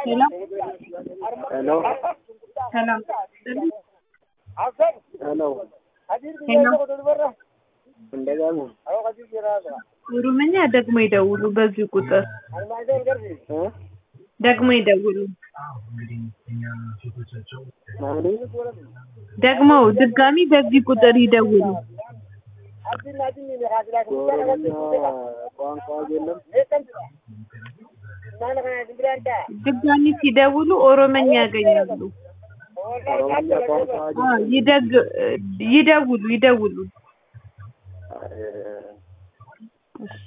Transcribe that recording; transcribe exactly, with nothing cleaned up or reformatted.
Hello. Hello. Hello. Hello. Hello. እንደገና ኦሮምኛ ደግሞ ይደውሉ በዚህ ቁጥር እ ደግሞ ይደውሉ ማለት ደግሞ ድጋሚ በዚህ ቁጥር ይደውሉ ኦሮምኛ ቋንቋ የለም ድጋሚ ሲደውሉ ኦሮምኛ ያገኛሉ ኦሮምኛ ቋንቋ አዎ ይደግ ይደውሉ ይደውሉ